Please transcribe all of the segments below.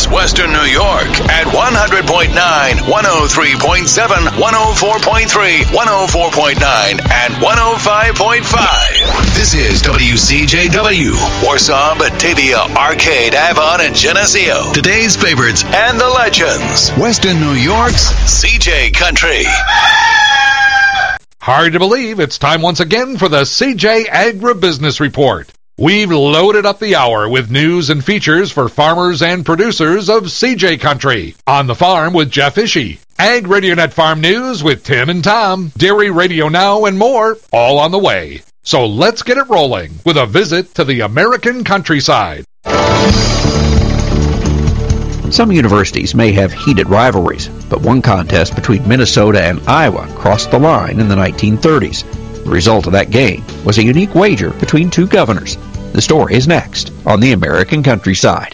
Western New York at 100.9, 103.7, 104.3, 104.9, and 105.5. This is WCJW, Warsaw, Batavia, Arcade, Avon, and Geneseo. Today's favorites and the legends. Western New York's CJ Country. Hard to believe it's time once again for the CJ Agribusiness Report. We've loaded up the hour with news and features for farmers and producers of CJ Country. On the Farm with Jeff Ishii. Ag RadioNet Farm News with Tim and Tom. Dairy Radio Now and more, all on the way. So let's get it rolling with a visit to the American countryside. Some universities may have heated rivalries, but one contest between Minnesota and Iowa crossed the line in the 1930s. The result of that game was a unique wager between two governors. The story is next on the American Countryside.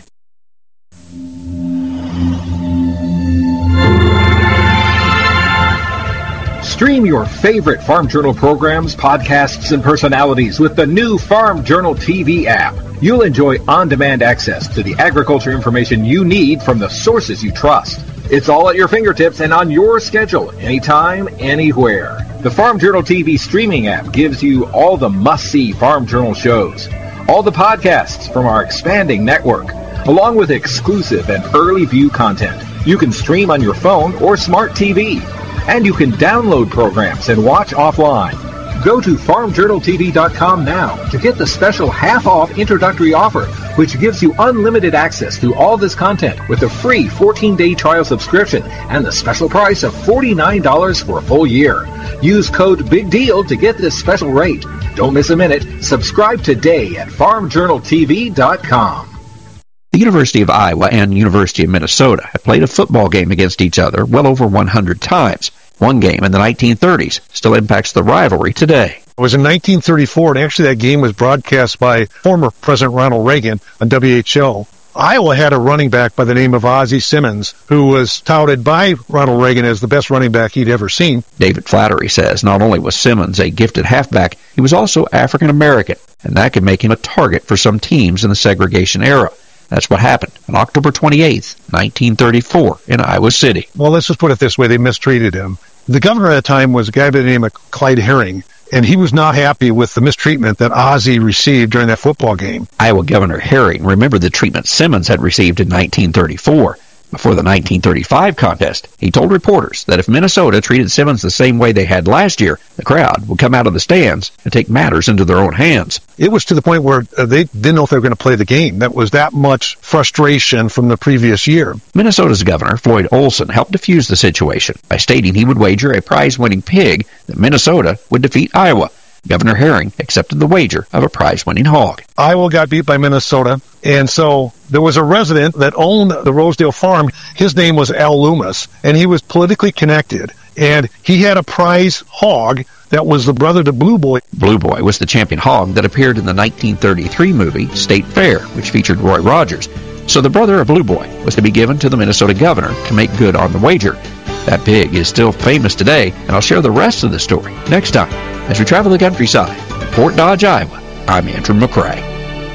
Stream your favorite Farm Journal programs, podcasts, and personalities with the new Farm Journal TV app. You'll enjoy on-demand access to the agriculture information you need from the sources you trust. It's all at your fingertips and on your schedule, anytime, anywhere. The Farm Journal TV streaming app gives you all the must-see Farm Journal shows, all the podcasts from our expanding network, along with exclusive and early view content. You can stream on your phone or smart TV, and you can download programs and watch offline. Go to farmjournaltv.com now to get the special half-off introductory offer, which gives you unlimited access to all this content with a free 14-day trial subscription and the special price of $49 for a full year. Use code BIGDEAL to get this special rate. Don't miss a minute. Subscribe today at farmjournaltv.com. The University of Iowa and University of Minnesota have played a football game against each other well over 100 times. One game in the 1930s still impacts the rivalry today. It was in 1934, and actually that game was broadcast by former President Ronald Reagan on WHO. Iowa had a running back by the name of Ozzie Simmons, who was touted by Ronald Reagan as the best running back he'd ever seen. David Flattery says not only was Simmons a gifted halfback, he was also African American, and that could make him a target for some teams in the segregation era. That's what happened on October 28th, 1934, in Iowa City. Well, let's just put it this way. They mistreated him. The governor at the time was a guy by the name of Clyde Herring, and he was not happy with the mistreatment that Ozzie received during that football game. Iowa Governor Herring remembered the treatment Simmons had received in 1934. Before the 1935 contest, he told reporters that if Minnesota treated Simmons the same way they had last year, the crowd would come out of the stands and take matters into their own hands. It was to the point where they didn't know if they were going to play the game. That was that much frustration from the previous year. Minnesota's governor, Floyd Olson, helped defuse the situation by stating he would wager a prize-winning pig that Minnesota would defeat Iowa. Governor Herring accepted the wager of a prize-winning hog. Iowa got beat by Minnesota, and so there was a resident that owned the Rosedale farm. His name was Al Loomis, and he was politically connected, and he had a prize hog that was the brother to Blue Boy. Blue Boy was the champion hog that appeared in the 1933 movie State Fair, which featured Roy Rogers. So the brother of Blue Boy was to be given to the Minnesota governor to make good on the wager. That pig is still famous today, and I'll share the rest of the story next time as we travel the countryside. In Fort Dodge, Iowa, I'm Andrew McCrae.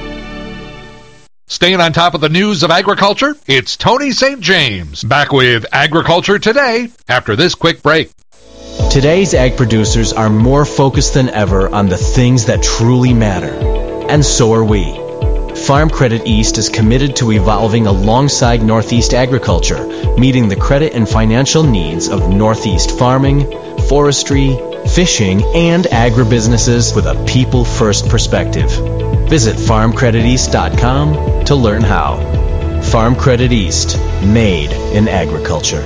Staying on top of the news of agriculture, it's Tony St. James, back with Agriculture Today after this quick break. Today's ag producers are more focused than ever on the things that truly matter, and so are we. Farm Credit East is committed to evolving alongside Northeast agriculture, meeting the credit and financial needs of Northeast farming, forestry, fishing, and agribusinesses with a people-first perspective. Visit farmcrediteast.com to learn how. Farm Credit East, made in agriculture.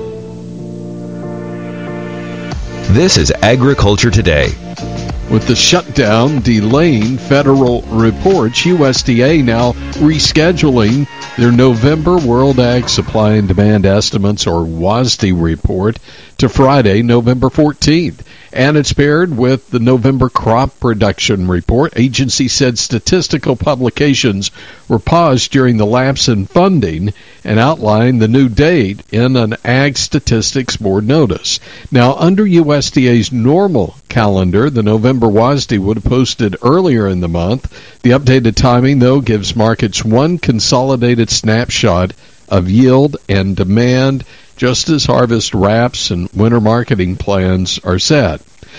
This is Agriculture Today. With the shutdown delaying federal reports, USDA now rescheduling their November World Ag Supply and Demand Estimates, or WASDE report, to Friday, November 14th. And it's paired with the November crop production report. Agency said statistical publications were paused during the lapse in funding and outlined the new date in an Ag Statistics Board notice. Now, under USDA's normal calendar, the November WASDE would have posted earlier in the month. The updated timing, though, gives markets one consolidated snapshot of yield and demand just as harvest wraps and winter marketing plans are set.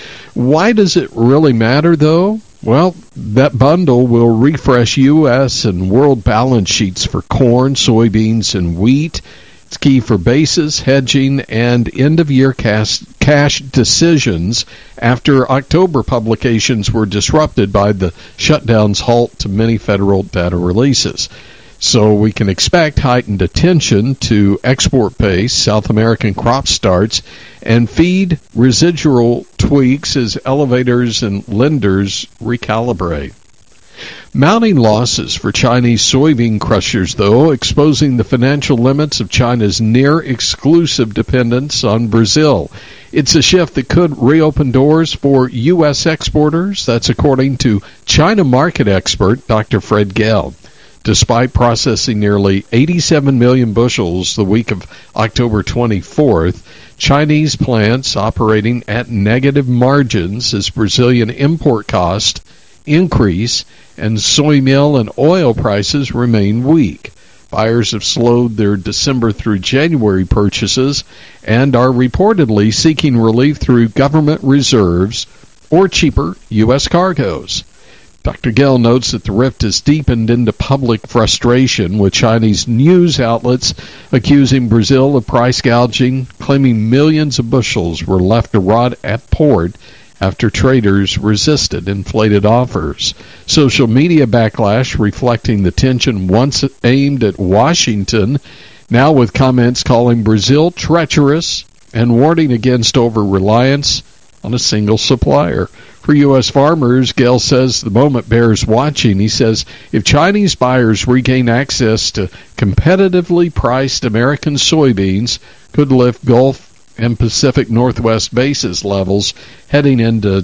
Why does it really matter, though? Well, that bundle will refresh U.S. and world balance sheets for corn, soybeans, and wheat. It's key for basis, hedging, and end-of-year cash decisions after October publications were disrupted by the shutdown's halt to many federal data releases. So we can expect heightened attention to export pace, South American crop starts, and feed residual tweaks as elevators and lenders recalibrate. Mounting losses for Chinese soybean crushers, though, exposing the financial limits of China's near-exclusive dependence on Brazil. It's a shift that could reopen doors for U.S. exporters. That's according to China market expert Dr. Fred Gell. Despite processing nearly 87 million bushels the week of October 24th, Chinese plants operating at negative margins as Brazilian import costs increase and soy meal and oil prices remain weak. Buyers have slowed their December through January purchases and are reportedly seeking relief through government reserves or cheaper U.S. cargoes. Dr. Gell notes that the rift has deepened into public frustration, with Chinese news outlets accusing Brazil of price gouging, claiming millions of bushels were left to rot at port after traders resisted inflated offers. Social media backlash reflecting the tension once aimed at Washington, now with comments calling Brazil treacherous and warning against over-reliance on a single supplier. For U.S. farmers, Gell says the moment bears watching. He says if Chinese buyers regain access to competitively priced American soybeans, could lift Gulf and Pacific Northwest basis levels heading into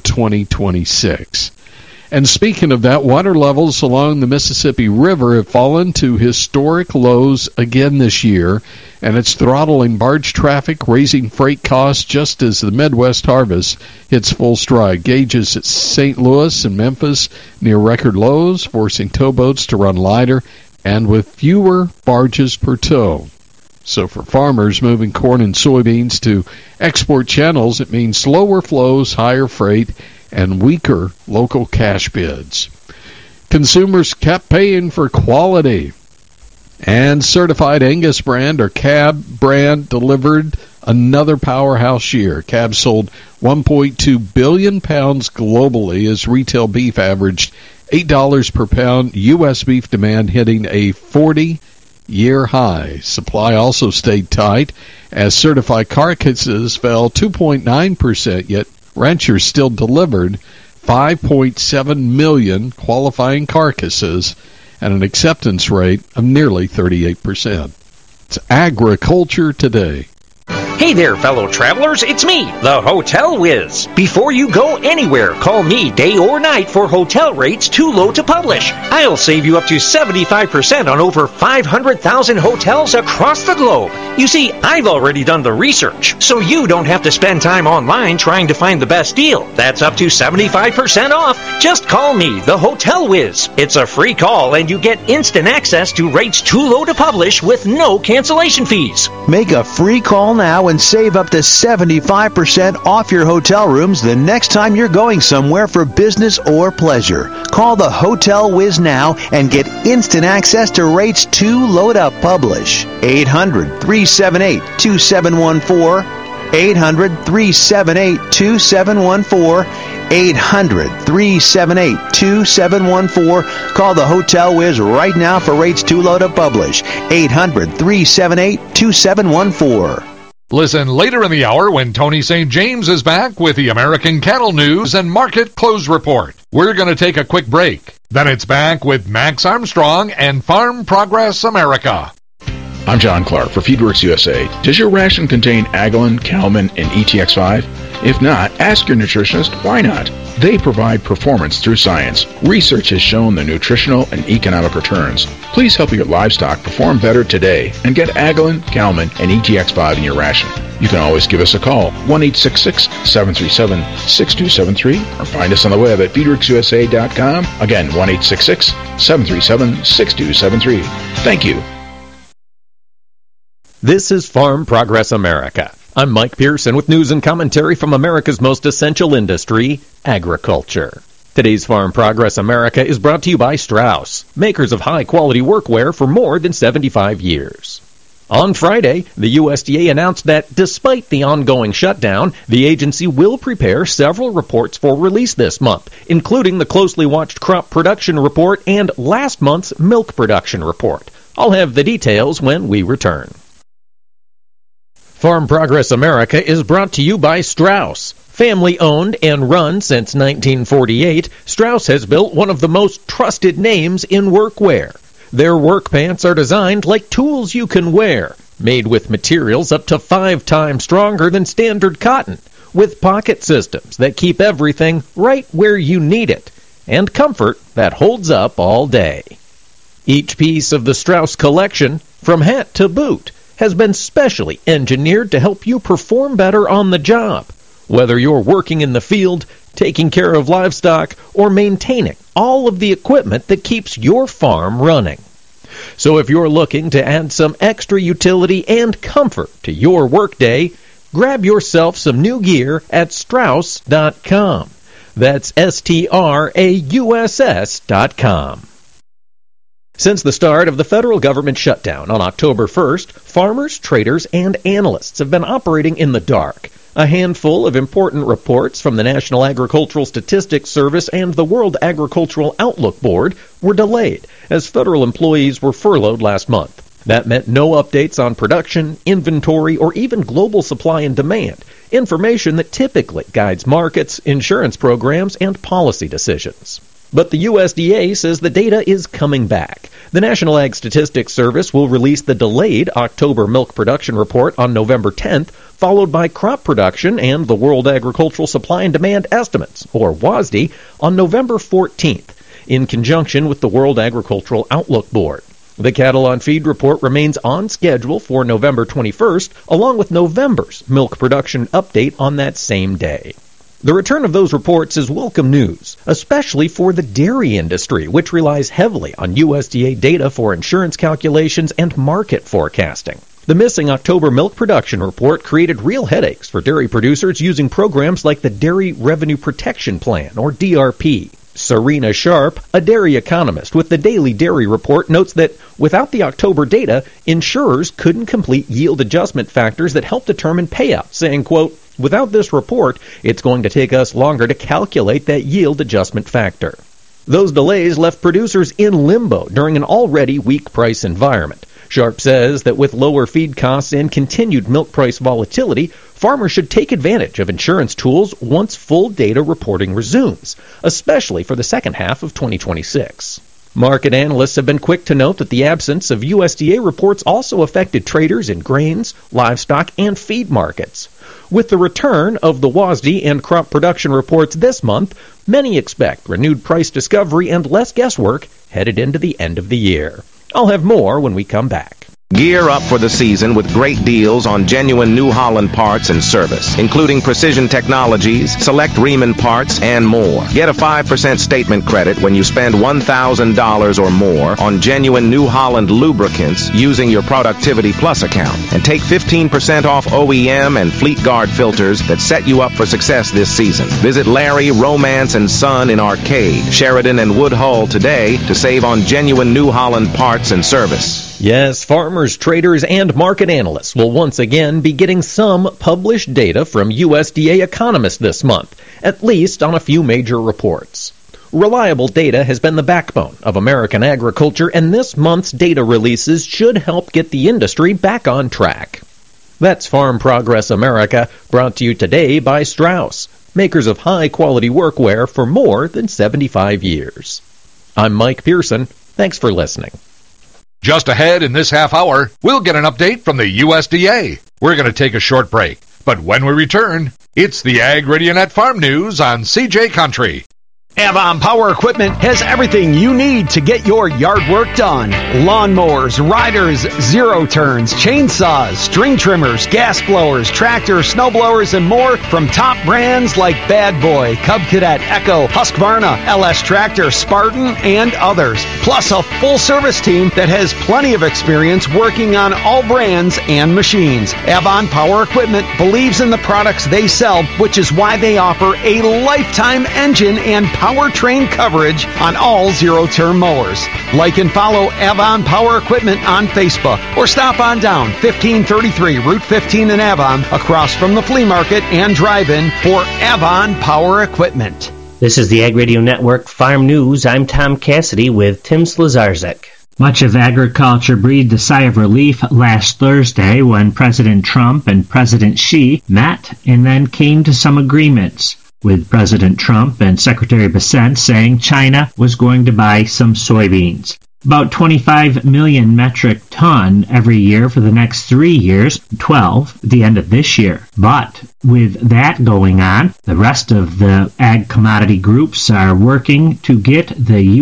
2026. And speaking of that, water levels along the Mississippi River have fallen to historic lows again this year, and it's throttling barge traffic, raising freight costs just as the Midwest harvest hits full stride. Gauges at St. Louis and Memphis near record lows, forcing towboats to run lighter and with fewer barges per tow. So for farmers moving corn and soybeans to export channels, it means slower flows, higher freight, and weaker local cash bids. Consumers kept paying for quality. And certified Angus brand or Cab brand delivered another powerhouse year. Cab sold 1.2 billion pounds globally as retail beef averaged $8 per pound, U.S. beef demand hitting a 40-year high. Supply also stayed tight as certified carcasses fell 2.9%, yet ranchers still delivered 5.7 million qualifying carcasses at an acceptance rate of nearly 38%. It's Agriculture Today. Hey there, fellow travelers. It's me, the Hotel Whiz. Before you go anywhere, call me day or night for hotel rates too low to publish. I'll save you up to 75% on over 500,000 hotels across the globe. You see, I've already done the research, so you don't have to spend time online trying to find the best deal. That's up to 75% off. Just call me, the Hotel Whiz. It's a free call, and you get instant access to rates too low to publish with no cancellation fees. Make a free call now and save up to 75% off your hotel rooms the next time you're going somewhere for business or pleasure. Call the Hotel Whiz now and get instant access to rates too low to publish. 800-378-2714. 800-378-2714. 800-378-2714. Call the Hotel Whiz right now for rates too low to publish. 800-378-2714. Listen later in the hour when Tony St. James is back with the American Cattle News and Market Close Report. We're going to take a quick break. Then it's back with Max Armstrong and Farm Progress America. I'm John Clark for FeedWorks USA. Does your ration contain Agalin, Calman, and ETX5? If not, ask your nutritionist why not. They provide performance through science. Research has shown the nutritional and economic returns. Please help your livestock perform better today and get Agalin, Calman, and ETX5 in your ration. You can always give us a call, 1-866-737-6273, or find us on the web at feedworksusa.com. Again, 1-866-737-6273. Thank you. This is Farm Progress America. I'm Mike Pearson with news and commentary from America's most essential industry, agriculture. Today's Farm Progress America is brought to you by Strauss, makers of high-quality workwear for more than 75 years. On Friday, the USDA announced that despite the ongoing shutdown, the agency will prepare several reports for release this month, including the closely watched crop production report and last month's milk production report. I'll have the details when we return. Farm Progress America is brought to you by Strauss. Family-owned and run since 1948, Strauss has built one of the most trusted names in workwear. Their work pants are designed like tools you can wear, made with materials up to 5 times stronger than standard cotton, with pocket systems that keep everything right where you need it, and comfort that holds up all day. Each piece of the Strauss collection, from hat to boot, has been specially engineered to help you perform better on the job, whether you're working in the field, taking care of livestock, or maintaining all of the equipment that keeps your farm running. So if you're looking to add some extra utility and comfort to your workday, grab yourself some new gear at Strauss.com. That's STRAUSS.com. Since the start of the federal government shutdown on October 1st, farmers, traders, and analysts have been operating in the dark. A handful of important reports from the National Agricultural Statistics Service and the World Agricultural Outlook Board were delayed as federal employees were furloughed last month. That meant no updates on production, inventory, or even global supply and demand, information that typically guides markets, insurance programs, and policy decisions. But the USDA says the data is coming back. The National Ag Statistics Service will release the delayed October milk production report on November 10th, followed by crop production and the World Agricultural Supply and Demand Estimates, or WASDE, on November 14th, in conjunction with the World Agricultural Outlook Board. The cattle on feed report remains on schedule for November 21st, along with November's milk production update on that same day. The return of those reports is welcome news, especially for the dairy industry, which relies heavily on USDA data for insurance calculations and market forecasting. The missing October milk production report created real headaches for dairy producers using programs like the Dairy Revenue Protection Plan, or DRP. Serena Sharp, a dairy economist with the Daily Dairy Report, notes that without the October data, insurers couldn't complete yield adjustment factors that help determine payouts, saying, quote, "Without this report, it's going to take us longer to calculate that yield adjustment factor." Those delays left producers in limbo during an already weak price environment. Sharp says that with lower feed costs and continued milk price volatility, farmers should take advantage of insurance tools once full data reporting resumes, especially for the second half of 2026. Market analysts have been quick to note that the absence of USDA reports also affected traders in grains, livestock, and feed markets. With the return of the WASDE and crop production reports this month, many expect renewed price discovery and less guesswork headed into the end of the year. I'll have more when we come back. Gear up for the season with great deals on genuine New Holland parts and service, including Precision Technologies, select Riemann parts, and more. Get a 5% statement credit when you spend $1,000 or more on genuine New Holland lubricants using your Productivity Plus account. And take 15% off OEM and Fleet Guard filters that set you up for success this season. Visit Larry, Romance, and Son in Arcade, Sheridan, and Woodhull today to save on genuine New Holland parts and service. Yes, farmers, traders, and market analysts will once again be getting some published data from USDA economists this month, at least on a few major reports. Reliable data has been the backbone of American agriculture, and this month's data releases should help get the industry back on track. That's Farm Progress America, brought to you today by Strauss, makers of high-quality workwear for more than 75 years. I'm Mike Pearson. Thanks for listening. Just ahead in this half hour, we'll get an update from the USDA. We're going to take a short break, but when we return, it's the Ag RadioNet Farm News on CJ Country. Avon Power Equipment has everything you need to get your yard work done. Lawnmowers, riders, zero turns, chainsaws, string trimmers, gas blowers, tractors, snow blowers, and more from top brands like Bad Boy, Cub Cadet, Echo, Husqvarna, LS Tractor, Spartan, and others. Plus a full service team that has plenty of experience working on all brands and machines. Avon Power Equipment believes in the products they sell, which is why they offer a lifetime engine and powertrain coverage on all zero-turn mowers. Like and follow Avon Power Equipment on Facebook or stop on down 1533 Route 15 in Avon across from the flea market and drive-in for Avon Power Equipment. This is the Ag Radio Network Farm News. I'm Tom Cassidy with Tim Slazarczyk. Much of agriculture breathed a sigh of relief last Thursday when President Trump and President Xi met and then came to some agreements, with President Trump and Secretary Bessent saying China was going to buy some soybeans. About 25 million metric ton every year for the next 3 years, 12 at the end of this year. But with that going on, the rest of the ag commodity groups are working to get the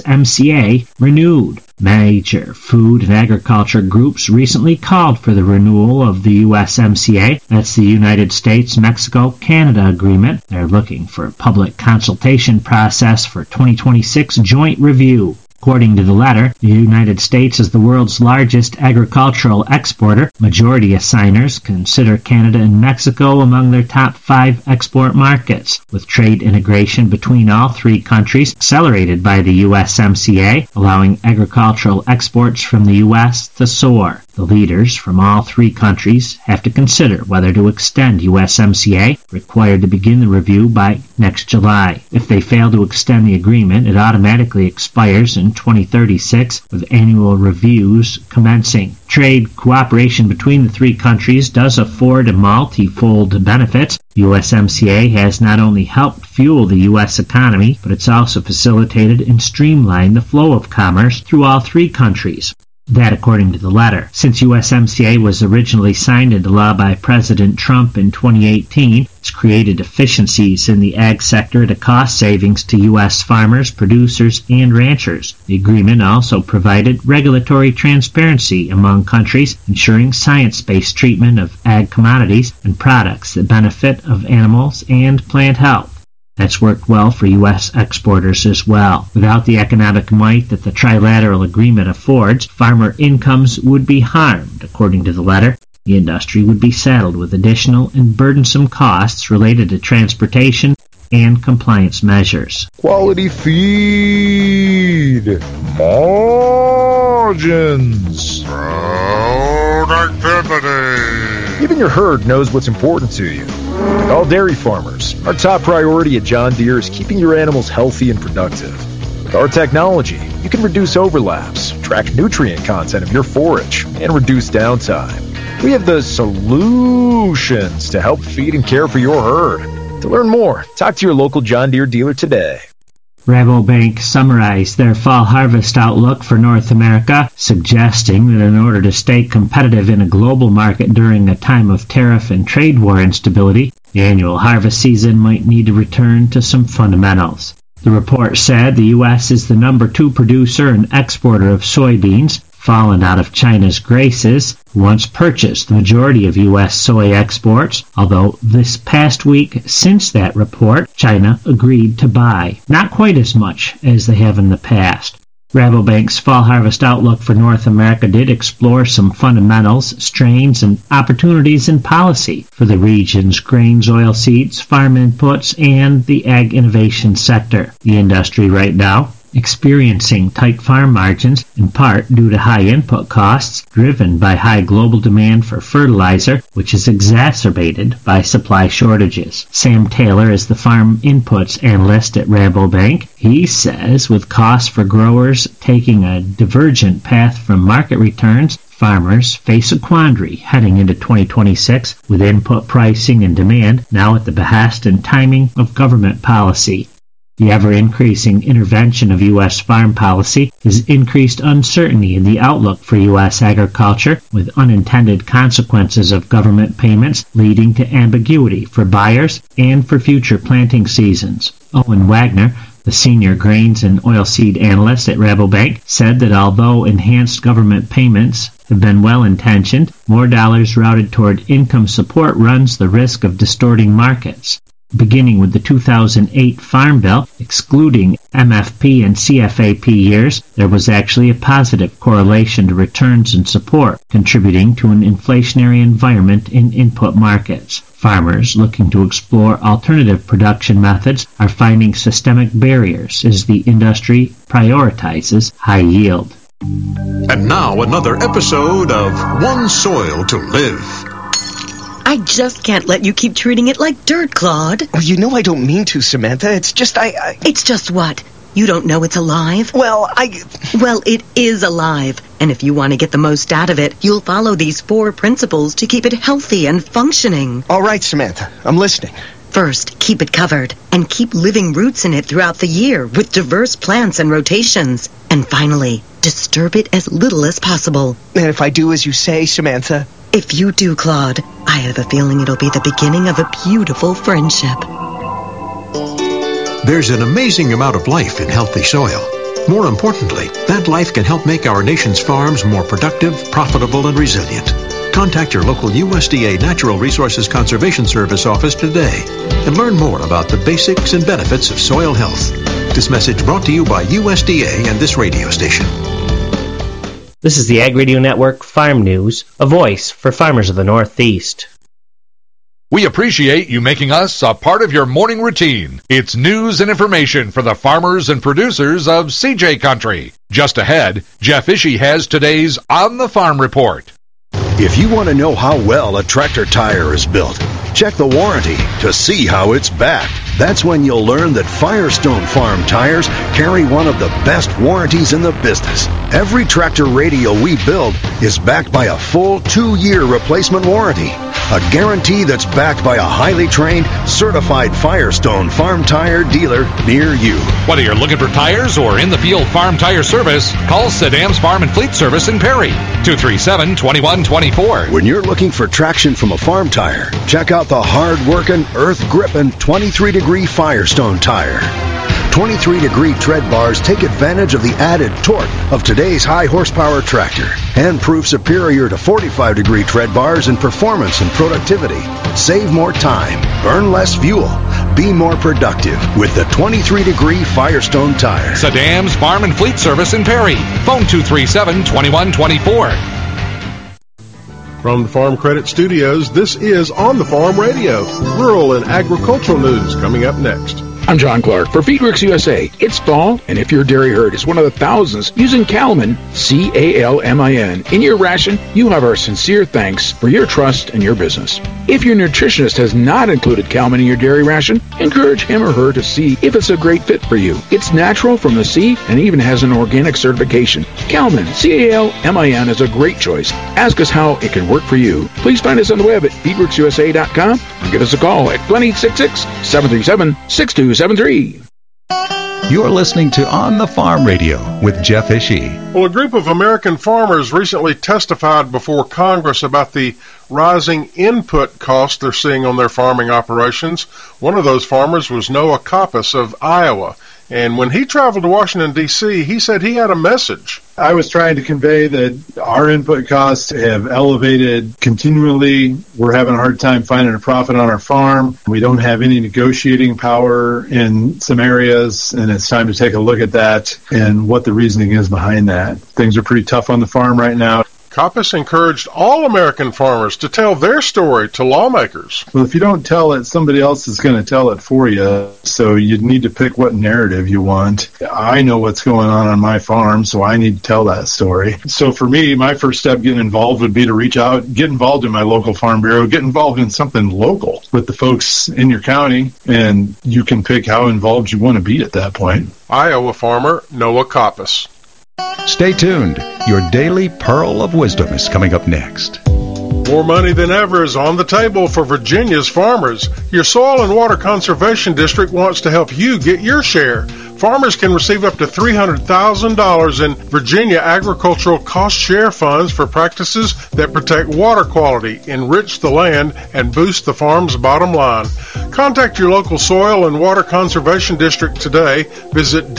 USMCA renewed. Major food and agriculture groups recently called for the renewal of the USMCA. That's the United States-Mexico-Canada agreement. They're looking for a public consultation process for 2026 joint review. According to the letter, the United States is the world's largest agricultural exporter. Majority assigners consider Canada and Mexico among their top 5 export markets, with trade integration between all 3 countries accelerated by the USMCA, allowing agricultural exports from the U.S. to soar. The leaders from all 3 countries have to consider whether to extend USMCA, required to begin the review by next July. If they fail to extend the agreement, it automatically expires in 2036, with annual reviews commencing. Trade cooperation between the 3 countries does afford multi-fold benefits. USMCA has not only helped fuel the U.S. economy, but it's also facilitated and streamlined the flow of commerce through all 3 countries. That according to the letter. Since USMCA was originally signed into law by President Trump in 2018, it's created efficiencies in the ag sector at a cost savings to U.S. farmers, producers, and ranchers. The agreement also provided regulatory transparency among countries, ensuring science-based treatment of ag commodities and products that benefit of animals and plant health. That's worked well for U.S. exporters as well. Without the economic might that the trilateral agreement affords, farmer incomes would be harmed, according to the letter. The industry would be saddled with additional and burdensome costs related to transportation and compliance measures. Quality feed, margins, productivity. Even your herd knows what's important to you. Like all dairy farmers, our top priority at John Deere is keeping your animals healthy and productive. With our technology, you can reduce overlaps, track nutrient content of your forage, and reduce downtime. We have the solutions to help feed and care for your herd. To learn more, talk to your local John Deere dealer today. Rabobank summarized their fall harvest outlook for North America, suggesting that in order to stay competitive in a global market during a time of tariff and trade war instability, the annual harvest season might need to return to some fundamentals. The report said the U.S. is the number 2 producer and exporter of soybeans, fallen out of China's graces, who once purchased the majority of U.S. soy exports, although this past week since that report, China agreed to buy not quite as much as they have in the past. Rabobank's fall harvest outlook for North America did explore some fundamentals, strains, and opportunities in policy for the region's grains, oilseeds, farm inputs, and the ag innovation sector. The industry right now experiencing tight farm margins, in part due to high input costs driven by high global demand for fertilizer, which is exacerbated by supply shortages. Sam Taylor is the farm inputs analyst at Rabobank. He says with costs for growers taking a divergent path from market returns, farmers face a quandary heading into 2026 with input pricing and demand now at the behest and timing of government policy. The ever-increasing intervention of U.S. farm policy has increased uncertainty in the outlook for U.S. agriculture, with unintended consequences of government payments leading to ambiguity for buyers and for future planting seasons. Owen Wagner, The senior grains and oilseed analyst at Rabobank said that although enhanced government payments have been well-intentioned, more dollars routed toward income support runs the risk of distorting markets. Beginning with the 2008 Farm Bill, excluding MFP and CFAP years, there was actually a positive correlation to returns and support, contributing to an inflationary environment in input markets. Farmers looking to explore alternative production methods are finding systemic barriers as the industry prioritizes high yield. And now another episode of One Soil to Live. I just can't let you keep treating it like dirt, Claude. Well, you know I don't mean to, Samantha. It's just It's just what? You don't know it's alive? Well, Well, it is alive. And if you want to get the most out of it, you'll follow these 4 principles to keep it healthy and functioning. All right, Samantha. I'm listening. First, keep it covered. And keep living roots in it throughout the year with diverse plants and rotations. And finally, disturb it as little as possible. And if I do as you say, Samantha? If you do, Claude, I have a feeling it'll be the beginning of a beautiful friendship. There's an amazing amount of life in healthy soil. More importantly, that life can help make our nation's farms more productive, profitable, and resilient. Contact your local USDA Natural Resources Conservation Service office today and learn more about the basics and benefits of soil health. This message brought to you by USDA and this radio station. This is the Ag Radio Network Farm News, a voice for farmers of the Northeast. We appreciate you making us a part of your morning routine. It's news and information for the farmers and producers of CJ Country. Just ahead, Jeff Ishii has today's On the Farm Report. If you want to know how well a tractor tire is built, check the warranty to see how it's backed. That's when you'll learn that Firestone Farm tires carry one of the best warranties in the business. Every tractor radio we build is backed by a full 2-year replacement warranty. A guarantee that's backed by a highly trained, certified Firestone Farm tire dealer near you. Whether you're looking for tires or in-the-field farm tire service, call Saddam's Farm and Fleet Service in Perry, 237-2124. When you're looking for traction from a farm tire, check out the hard-working, earth-gripping 23-degree Firestone tire. 23-degree tread bars take advantage of the added torque of today's high-horsepower tractor and prove superior to 45-degree tread bars in performance and productivity. Save more time, burn less fuel, be more productive with the 23-degree Firestone tire. Saddam's Farm and Fleet Service in Perry. Phone 237-2124. From the Farm Credit Studios, this is On the Farm Radio, rural and agricultural news coming up next. I'm John Clark for FeedWorks USA. It's fall, and if your dairy herd is one of the thousands using Calmin, C-A-L-M-I-N, in your ration, you have our sincere thanks for your trust and your business. If your nutritionist has not included Calmin in your dairy ration, encourage him or her to see if it's a great fit for you. It's natural from the seed and even has an organic certification. Calmin, C-A-L-M-I-N, is a great choice. Ask us how it can work for you. Please find us on the web at feedworksusa.com or give us a call at 1-866-737-6273. You're listening to On the Farm Radio with Jeff Ishii. Well, a group of American farmers recently testified before Congress about the rising input costs they're seeing on their farming operations. One of those farmers was Noah Koppas of Iowa. And when he traveled to Washington, D.C., he said he had a message. I was trying to convey that our input costs have elevated continually. We're having a hard time finding a profit on our farm. We don't have any negotiating power in some areas, and it's time to take a look at that and what the reasoning is behind that. Things are pretty tough on the farm right now. Koppas encouraged all American farmers to tell their story to lawmakers. Well, if you don't tell it, somebody else is going to tell it for you. So you need to pick what narrative you want. I know what's going on my farm, so I need to tell that story. So for me, my first step getting involved would be to reach out, get involved in my local farm bureau, get involved in something local with the folks in your county, and you can pick how involved you want to be at that point. Iowa farmer Noah Koppas. Stay tuned. Your daily pearl of wisdom is coming up next. More money than ever is on the table for Virginia's farmers. Your Soil and Water Conservation District wants to help you get your share. Farmers can receive up to $300,000 in Virginia agricultural cost share funds for practices that protect water quality, enrich the land, and boost the farm's bottom line. Contact your local soil and water conservation district today. Visit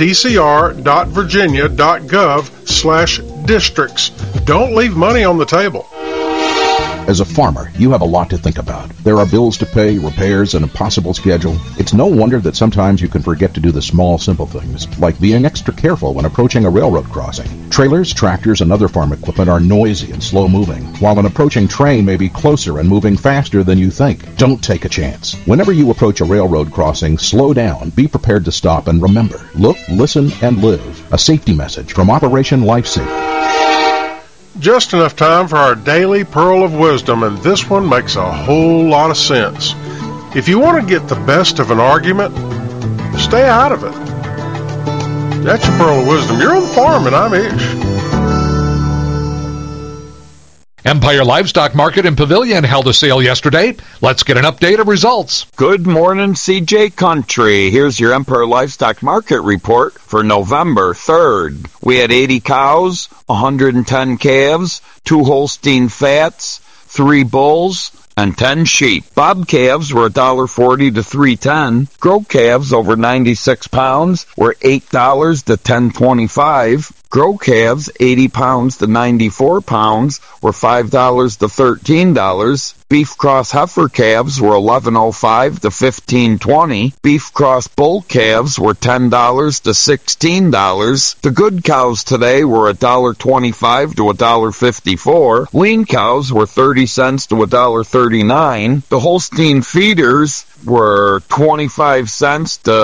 dcr.virginia.gov/districts. Don't leave money on the table. As a farmer, you have a lot to think about. There are bills to pay, repairs, and a possible schedule. It's no wonder that sometimes you can forget to do the small, simple things, like being extra careful when approaching a railroad crossing. Trailers, tractors, and other farm equipment are noisy and slow-moving, while an approaching train may be closer and moving faster than you think. Don't take a chance. Whenever you approach a railroad crossing, slow down, be prepared to stop, and remember, look, listen, and live. A safety message from Operation Lifesaver. Just enough time for our daily pearl of wisdom, and this one makes a whole lot of sense. If you want to get the best of an argument, stay out of it. That's your pearl of wisdom. You're on the farm, and I'm Ish. Empire Livestock Market in Pavilion held a sale yesterday. Let's get an update of results. Good morning, CJ Country. Here's your Empire Livestock Market report for November 3rd. We had 80 cows, 110 calves, 2 Holstein fats, 3 bulls, and 10 sheep. Bob calves were $1.40 to $3.10. Grow calves over 96 pounds were $8 to $10.25. Grow calves 80 pounds to 94 pounds were $5 to $13. Beef cross heifer calves were $11.05 to $15.20. Beef cross bull calves were $10 to $16. The good cows today were $1.25 to $1.54. Lean cows were 30 cents to $1.39. The Holstein feeders were 25 cents to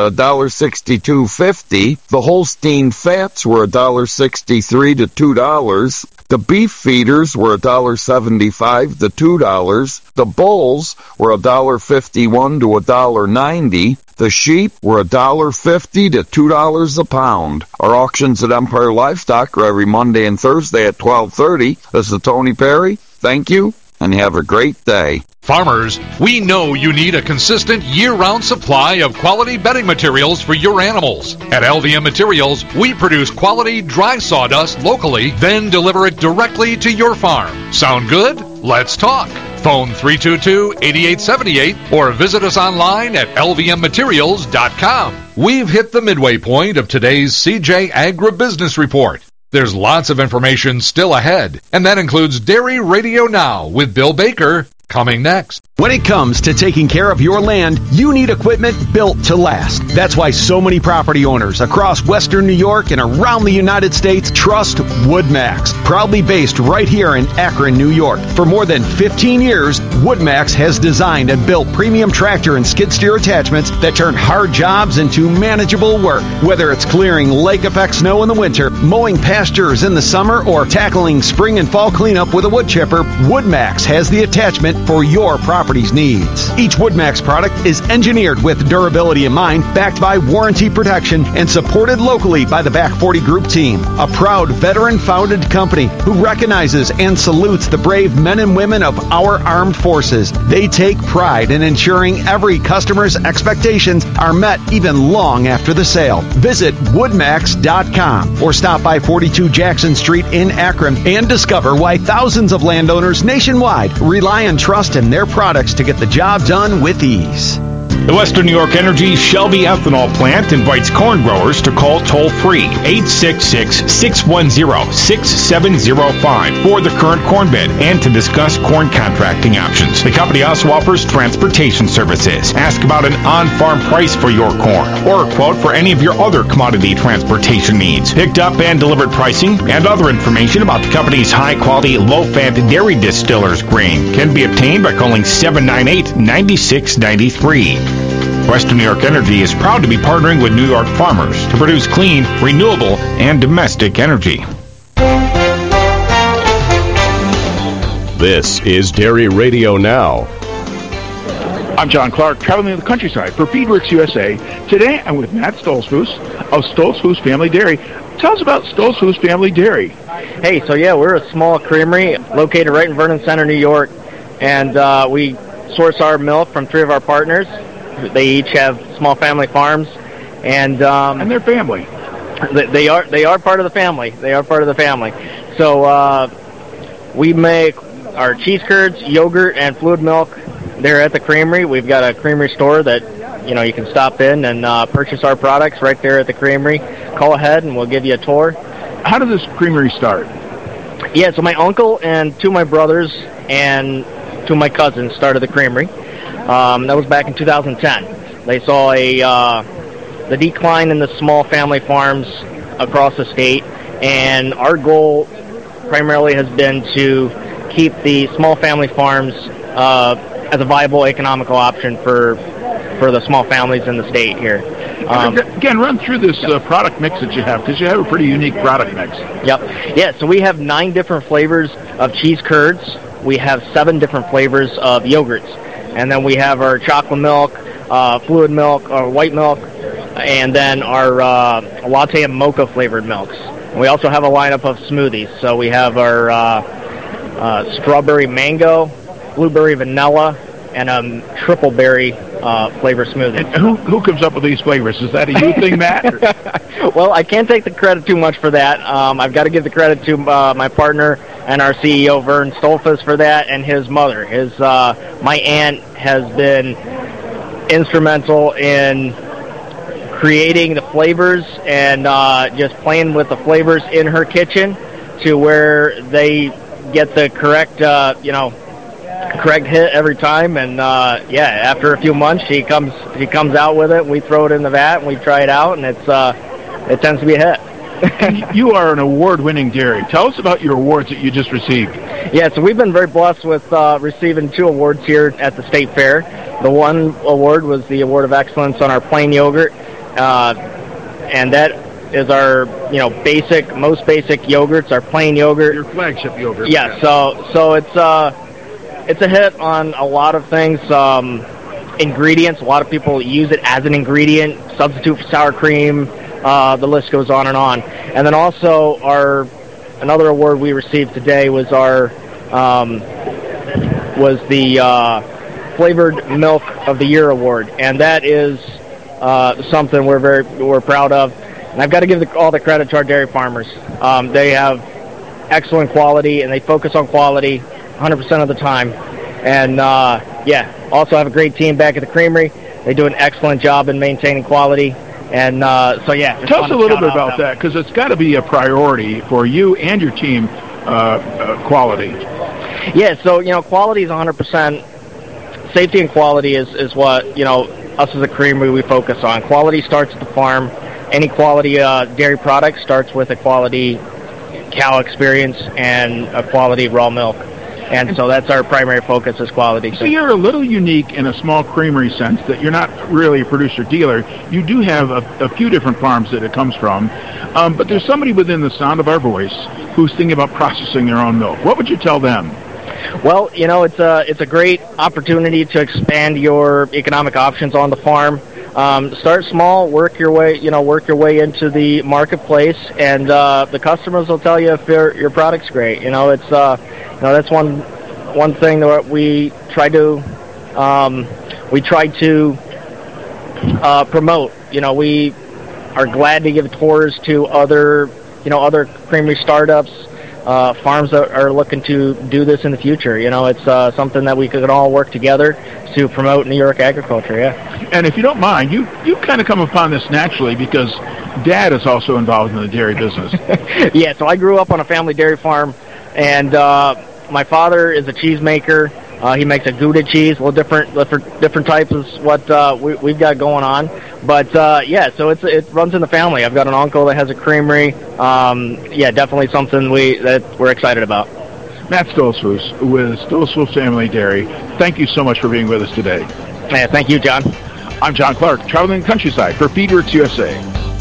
$1.62.50. The Holstein fats were $1.63 to $2. The beef feeders were $1.75 to $2. The bulls were $1.51 to $1.90. The sheep were $1.50 to $2 a pound. Our auctions at Empire Livestock are every Monday and Thursday at 12:30. This is Tony Perry. Thank you, and have a great day. Farmers, we know you need a consistent year-round supply of quality bedding materials for your animals. At LVM Materials, we produce quality dry sawdust locally, then deliver it directly to your farm. Sound good? Let's talk. Phone 322-8878 or visit us online at lvmmaterials.com. We've hit the midway point of today's CJ Agribusiness Report. There's lots of information still ahead, and that includes Dairy Radio Now with Bill Baker, coming next. When it comes to taking care of your land, you need equipment built to last. That's why so many property owners across Western New York and around the United States trust WoodMax. Proudly based right here in Akron, New York. For more than 15 years, WoodMax has designed and built premium tractor and skid steer attachments that turn hard jobs into manageable work. Whether it's clearing lake effect snow in the winter, mowing pastures in the summer, or tackling spring and fall cleanup with a wood chipper, WoodMax has the attachment for your property's needs. Each WoodMax product is engineered with durability in mind, backed by warranty protection, and supported locally by the Back 40 Group team, a proud veteran-founded company who recognizes and salutes the brave men and women of our armed forces. They take pride in ensuring every customer's expectations are met even long after the sale. Visit woodmax.com or stop by 42 Jackson Street in Akron and discover why thousands of landowners nationwide rely on trust in their products to get the job done with ease. The Western New York Energy Shelby Ethanol Plant invites corn growers to call toll-free 866-610-6705 for the current corn bid and to discuss corn contracting options. The company also offers transportation services. Ask about an on-farm price for your corn or a quote for any of your other commodity transportation needs. Picked up and delivered pricing and other information about the company's high-quality, low-fat dairy distillers grain can be obtained by calling 798-9693. Western New York Energy is proud to be partnering with New York farmers to produce clean, renewable, and domestic energy. This is Dairy Radio Now. I'm John Clark, traveling the countryside for Feedworks USA. Today, I'm with Matt Stoltzfus of Stoltzfus Family Dairy. Tell us about Stoltzfus Family Dairy. Hey, so yeah, we're a small creamery located right in Vernon Center, New York, and we source our milk from 3 of our partners. They each have small family farms, and their family. They are part of the family. They are part of the family. So we make our cheese curds, yogurt, and fluid milk there at the creamery. We've got a creamery store that, you can stop in and purchase our products right there at the creamery. Call ahead and we'll give you a tour. How did this creamery start? Yeah, so my uncle and two of my brothers and two of my cousins started the creamery. That was back in 2010. They saw the decline in the small family farms across the state, and our goal primarily has been to keep the small family farms as a viable economical option for the small families in the state here. Again, run through this product mix that you have, because you have a pretty unique product mix. Yep. Yeah, so we have 9 different flavors of cheese curds. We have 7 different flavors of yogurts. And then we have our chocolate milk, fluid milk, or white milk, and then our latte and mocha flavored milks. And we also have a lineup of smoothies. So we have our strawberry mango, blueberry vanilla, and a triple berry flavor smoothie. And who comes up with these flavors? Is that a you thing, Matt? Well, I can't take the credit too much for that. I've got to give the credit to my partner and our CEO, Vern Stolfus, for that, and his mother. My aunt has been instrumental in creating the flavors and just playing with the flavors in her kitchen to where they get the correct hit every time. And after a few months, she comes out with it. We throw it in the vat and we try it out, and it tends to be a hit. And you are an award-winning dairy. Tell us about your awards that you just received. Yeah, so we've been very blessed with receiving 2 awards here at the State Fair. The one award was the Award of Excellence on our plain yogurt, and that is our most basic yogurts, our plain yogurt. Your flagship yogurt. Yeah, so it's a hit on a lot of things. Ingredients, a lot of people use it as an ingredient, substitute for sour cream. The list goes on and on. And then also another award we received today was the Flavored Milk of the Year award, and that is something we're proud of. And I've got to give all the credit to our dairy farmers. They have excellent quality, and they focus on quality 100% of the time. And also have a great team back at the creamery. They do an excellent job in maintaining quality. And tell us a little bit about that, because it's got to be a priority for you and your team. Quality. Yeah, so quality is 100%. Safety and quality is what us as a creamery we focus on. Quality starts at the farm. Any quality dairy product starts with a quality cow experience and a quality raw milk. And so that's our primary focus is quality. So you're a little unique in a small creamery sense that you're not really a producer-dealer. You do have a few different farms that it comes from. But there's somebody within the sound of our voice who's thinking about processing their own milk. What would you tell them? Well, it's a great opportunity to expand your economic options on the farm. Start small, work your way into the marketplace, and the customers will tell you if your product's great. That's one thing that we try to promote. We are glad to give tours to other creamery startups, farms that are looking to do this in the future. It's something that we could all work together to promote New York agriculture. Yeah. And if you don't mind, you kind of come upon this naturally because Dad is also involved in the dairy business. Yeah. So I grew up on a family dairy farm, and my father is a cheesemaker. He makes a Gouda cheese, a little different types of what we've got going on. But so it runs in the family. I've got an uncle that has a creamery. Definitely something that we're excited about. Matt Stoltzfus with Stoltzfus Family Dairy. Thank you so much for being with us today. Yeah, thank you, John. I'm John Clark, traveling the countryside for FeedWorks USA.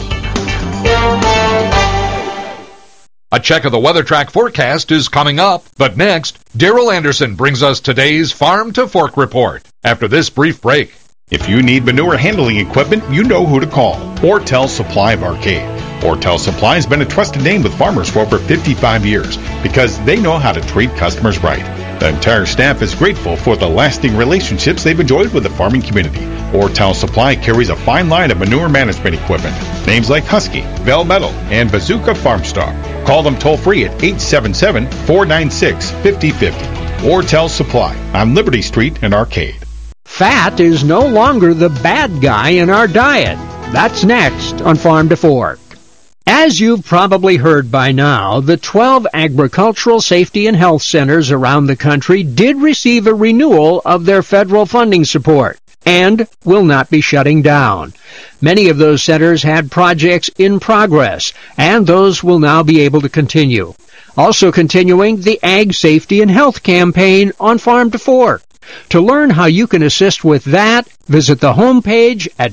A check of the weather track forecast is coming up, but next, Daryl Anderson brings us today's Farm to Fork report. After this brief break. If you need manure handling equipment, you know who to call. Ortel Supply of Arcade. Ortel Supply has been a trusted name with farmers for over 55 years because they know how to treat customers right. The entire staff is grateful for the lasting relationships they've enjoyed with the farming community. Ortel Supply carries a fine line of manure management equipment. Names like Husky, Velmetal, and Bazooka Farmstar. Call them toll-free at 877-496-5050. Ortel Supply on Liberty Street in Arcade. Fat is no longer the bad guy in our diet. That's next on Farm to Fork. As you've probably heard by now, the 12 agricultural safety and health centers around the country did receive a renewal of their federal funding support and will not be shutting down. Many of those centers had projects in progress, and those will now be able to continue. Also continuing, the Ag Safety and Health campaign on Farm to Fork. To learn how you can assist with that, visit the homepage at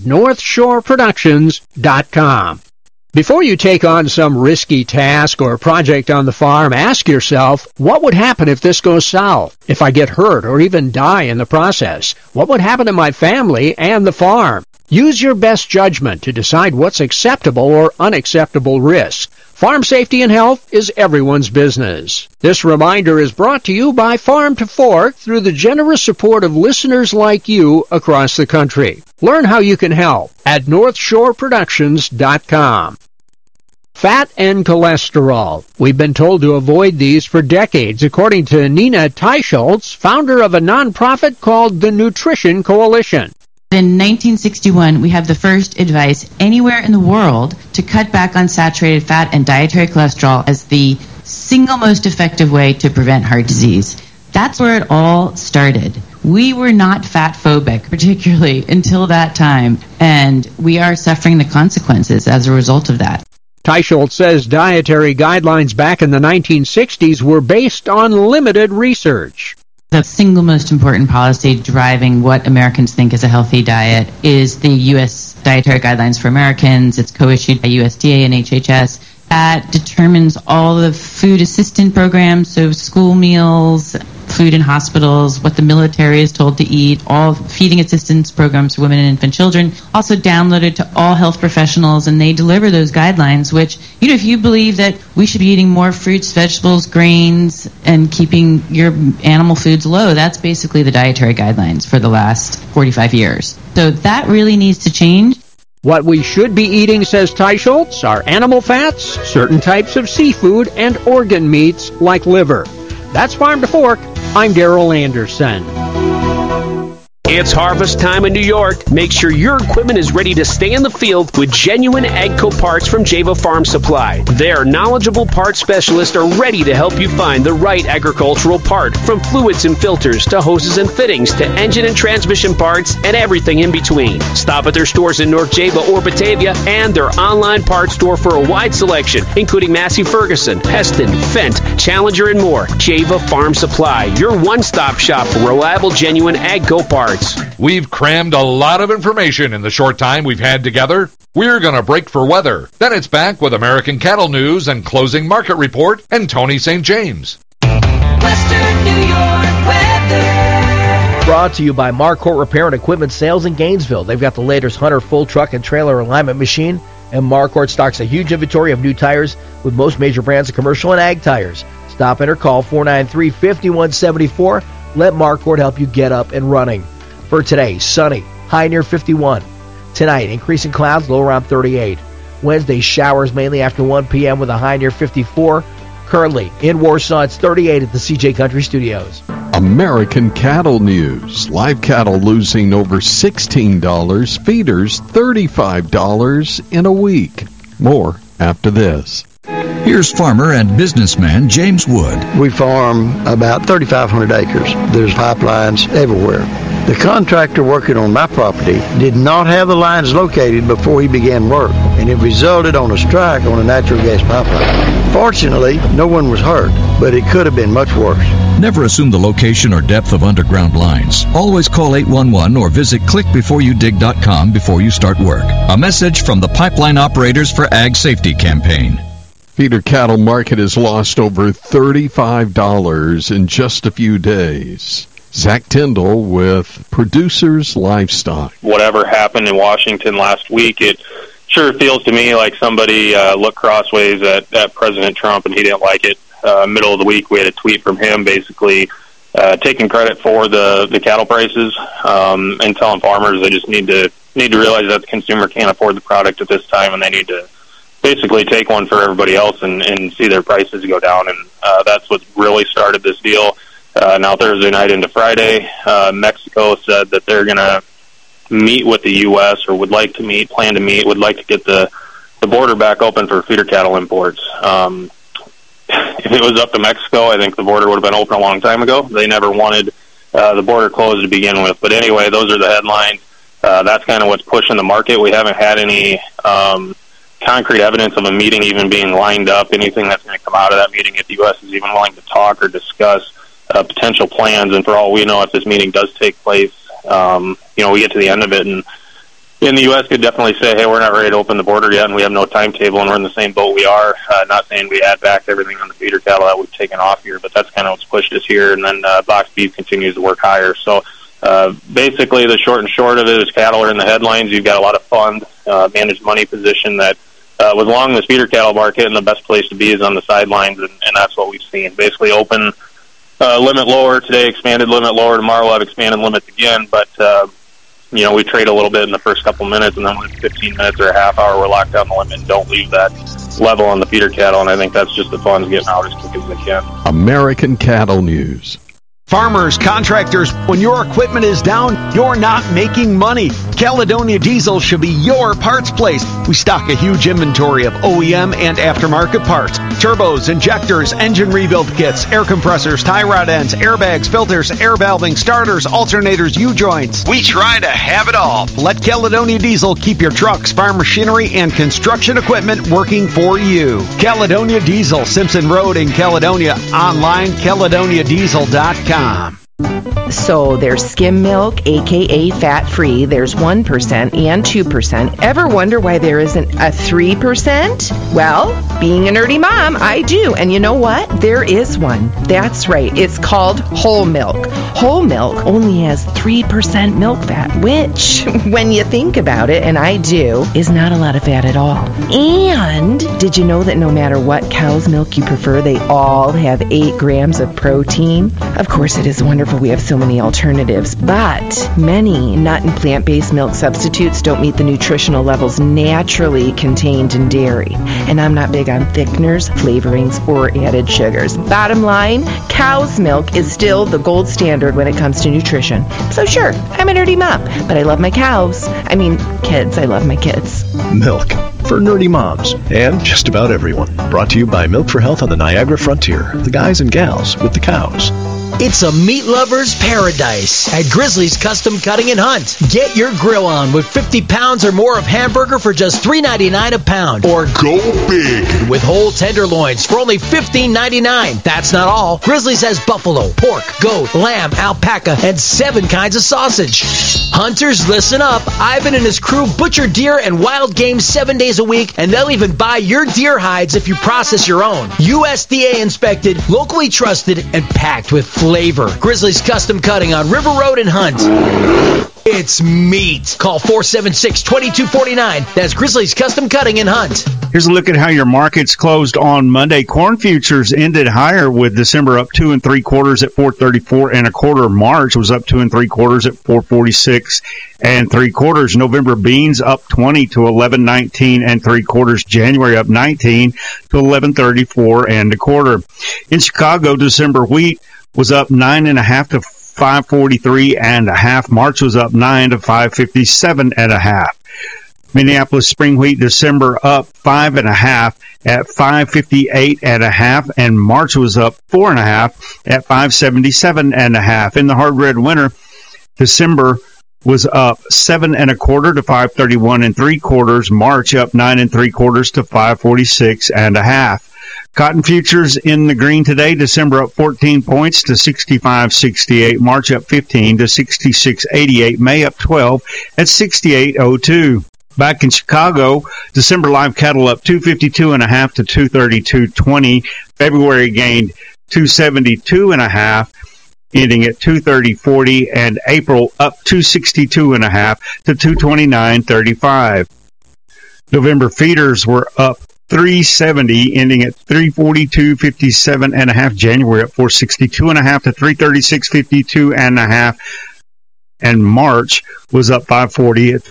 northshoreproductions.com. Before you take on some risky task or project on the farm, ask yourself, what would happen if this goes south? If I get hurt or even die in the process? What would happen to my family and the farm? Use your best judgment to decide what's acceptable or unacceptable risk. Farm safety and health is everyone's business. This reminder is brought to you by Farm to Fork through the generous support of listeners like you across the country. Learn how you can help at northshoreproductions.com. Fat and cholesterol. We've been told to avoid these for decades, according to Nina Teicholz, founder of a nonprofit called the Nutrition Coalition. In 1961, we have the first advice anywhere in the world to cut back on saturated fat and dietary cholesterol as the single most effective way to prevent heart disease. That's where it all started. We were not fat phobic, particularly until that time, and we are suffering the consequences as a result of that. Teicholz says dietary guidelines back in the 1960s were based on limited research. The single most important policy driving what Americans think is a healthy diet is the U.S. Dietary Guidelines for Americans. It's co-issued by USDA and HHS. That determines all the food assistant programs, so school meals, food in hospitals, what the military is told to eat, all feeding assistance programs for women and infant children, also downloaded to all health professionals, and they deliver those guidelines, which, if you believe that we should be eating more fruits, vegetables, grains, and keeping your animal foods low, that's basically the dietary guidelines for the last 45 years. So that really needs to change. What we should be eating, says Teicholz, are animal fats, certain types of seafood, and organ meats like liver. That's Farm to Fork. I'm Darrell Anderson. It's harvest time in New York. Make sure your equipment is ready to stay in the field with genuine AGCO parts from Java Farm Supply. Their knowledgeable parts specialists are ready to help you find the right agricultural part, from fluids and filters to hoses and fittings to engine and transmission parts and everything in between. Stop at their stores in North Java or Batavia and their online parts store for a wide selection, including Massey Ferguson, Heston, Fendt, Challenger, and more. Java Farm Supply, your one-stop shop for reliable, genuine AGCO parts. We've crammed a lot of information in the short time we've had together. We're going to break for weather. Then it's back with American Cattle News and Closing Market Report and Tony St. James. Western New York weather. Brought to you by Marquardt Repair and Equipment Sales in Gainesville. They've got the latest Hunter full truck and trailer alignment machine, and Marquardt stocks a huge inventory of new tires with most major brands of commercial and ag tires. Stop in or call 493-5174. Let Marquardt help you get up and running. For today, sunny, high near 51. Tonight, increasing clouds, low around 38. Wednesday, showers mainly after 1 p.m. with a high near 54. Currently, in Warsaw, it's 38 at the CJ Country Studios. American Cattle News. Live cattle losing over $16, feeders $35 in a week. More after this. Here's farmer and businessman James Wood. We farm about 3,500 acres. There's pipelines everywhere. The contractor working on my property did not have the lines located before he began work, and it resulted on a strike on a natural gas pipeline. Fortunately, no one was hurt, but it could have been much worse. Never assume the location or depth of underground lines. Always call 811 or visit clickbeforeyoudig.com before you start work. A message from the Pipeline Operators for Ag Safety campaign. Feeder cattle market has lost over $35 in just a few days. Zach Tyndall with Producers Livestock. Whatever happened in Washington last week, it sure feels to me like somebody looked crossways at President Trump and he didn't like it. Middle of the week, we had a tweet from him basically taking credit for the cattle prices and telling farmers they just need to realize that the consumer can't afford the product at this time and they need to basically take one for everybody else and see their prices go down. And that's what really started this deal. now Thursday night into Friday. Mexico said that they're going to meet with the U.S. or would like to meet, plan to meet, would like to get the border back open for feeder cattle imports. If it was up to Mexico, I think the border would have been open a long time ago. They never wanted the border closed to begin with. But anyway, those are the headlines. That's kind of what's pushing the market. We haven't had any concrete evidence of a meeting even being lined up, anything that's going to come out of that meeting if the U.S. is even willing to talk or discuss potential plans. And for all we know, if this meeting does take place, we get to the end of it, and the U.S. could definitely say, hey, we're not ready to open the border yet, and we have no timetable, and we're in the same boat we are. Not saying we add back everything on the feeder cattle that we've taken off here, but that's kind of what's pushed us here, and then box beef continues to work higher. So basically the short and short of it is cattle are in the headlines. You've got a lot of fund, managed money position that was long this feeder cattle market, and the best place to be is on the sidelines, and that's what we've seen. Basically open limit lower today, expanded limit lower. Tomorrow we'll have expanded limits again, but we trade a little bit in the first couple minutes, and then when it's 15 minutes or a half hour, we're locked down the limit and don't leave that level on the feeder cattle, and I think that's just the funds getting out as quick as they can. American Cattle News. Farmers, contractors, when your equipment is down, you're not making money. Caledonia Diesel should be your parts place. We stock a huge inventory of OEM and aftermarket parts. Turbos, injectors, engine rebuild kits, air compressors, tie rod ends, airbags, filters, air valving, starters, alternators, U-joints. We try to have it all. Let Caledonia Diesel keep your trucks, farm machinery, and construction equipment working for you. Caledonia Diesel, Simpson Road in Caledonia. Online, CaledoniaDiesel.com. So there's skim milk, aka fat-free. There's 1% and 2%. Ever wonder why there isn't a 3%? Well, being a nerdy mom, I do. And you know what? There is one. That's right. It's called whole milk. Whole milk only has 3% milk fat, which, when you think about it, and I do, is not a lot of fat at all. And did you know that no matter what cow's milk you prefer, they all have 8 grams of protein? Of course, it is wonderful we have so many alternatives, but many nut and plant-based milk substitutes don't meet the nutritional levels naturally contained in dairy. And I'm not big on thickeners, flavorings, or added sugars. Bottom line, cow's milk is still the gold standard when it comes to nutrition. So sure, I'm a nerdy mom, but I love my cows. I mean, kids. I love my kids. Milk for nerdy moms and just about everyone. Brought to you by Milk for Health on the Niagara Frontier. The guys and gals with the cows. It's a meat lover's paradise at Grizzly's Custom Cutting and Hunt. Get your grill on with 50 pounds or more of hamburger for just $3.99 a pound. Or go big with whole tenderloins for only $15.99. That's not all. Grizzly's has buffalo, pork, goat, lamb, alpaca, and 7 kinds of sausage. Hunters, listen up. Ivan and his crew butcher deer and wild game 7 days a week, and they'll even buy your deer hides if you process your own. USDA inspected, locally trusted, and packed with flavor. Grizzly's Custom Cutting on River Road in Hunt. It's meat. Call 476-2249. That's Grizzly's Custom Cutting in Hunt. Here's a look at how your markets closed on Monday. Corn futures ended higher with December up 2 3/4 at 4.34 1/4. March was up 2 3/4 at 4.46 3/4. November beans up 20 to 11.19 3/4. January up 19 to 11.34 1/4. In Chicago, December wheat was up 9.5 to 5.43 1/2. March was up 9 to 5.57 1/2. Minneapolis spring wheat December up 5.5 at 5.58 1/2, and March was up 4.5 at 5.77 1/2. In the hard red winter, December was up 7 1/4 to 5.31 3/4. March up 9 3/4 to 5.46 1/2. Cotton futures in the green today. December up 14 points to 65.68. March up 15 to 66.88. May up 12 at 68.02. Back in Chicago, December live cattle up 252 1/2 to 232.20. February gained 272 1/2, ending at 230.40, and April up 262 1/2 to 229.35. November feeders were up 370, ending at 342.57 1/2. January up 462 1/2 to 336.52 1/2. And March was up 540 at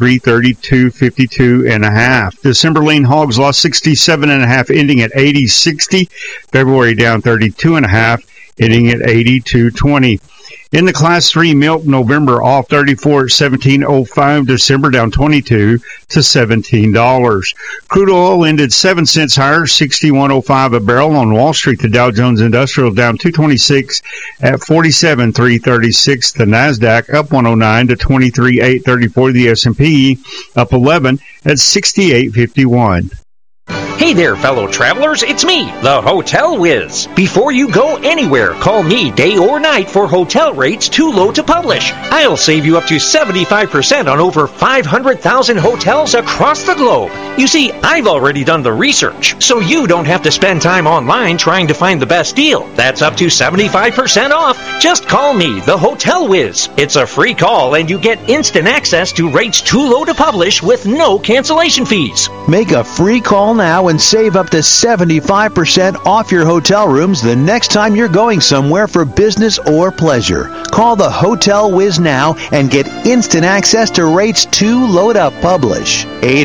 332.52 1/2. December lean hogs lost 67 1/2, ending at 80.60. February down 32 1/2, hitting at 82.20. In the Class 3 milk, November off 34 at $17.05. December down 22 to $17. Crude oil ended 7 cents higher, 61.05 a barrel on Wall Street. The Dow Jones Industrial down 226 at 47,336. The Nasdaq up 109 to 23,834. The S&P up 11 at 68.51. Hey there, fellow travelers. It's me, the Hotel Whiz. Before you go anywhere, call me day or night for hotel rates too low to publish. I'll save you up to 75% on over 500,000 hotels across the globe. You see, I've already done the research, so you don't have to spend time online trying to find the best deal. That's up to 75% off. Just call me, the Hotel Whiz. It's a free call, and you get instant access to rates too low to publish with no cancellation fees. Make a free call now and save up to 75% off your hotel rooms the next time you're going somewhere for business or pleasure. Call the Hotel Whiz now and get instant access to rates too low to publish.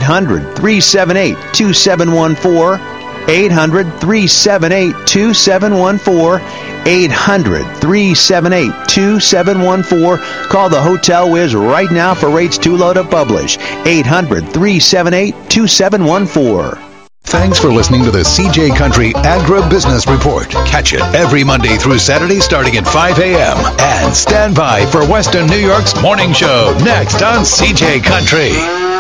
800-378-2714. 800-378-2714. 800-378-2714. Call the Hotel Whiz right now for rates too low to publish. 800-378-2714. Thanks for listening to the CJ Country Agribusiness Report. Catch it every Monday through Saturday starting at 5 a.m. And stand by for Western New York's morning show next on CJ Country.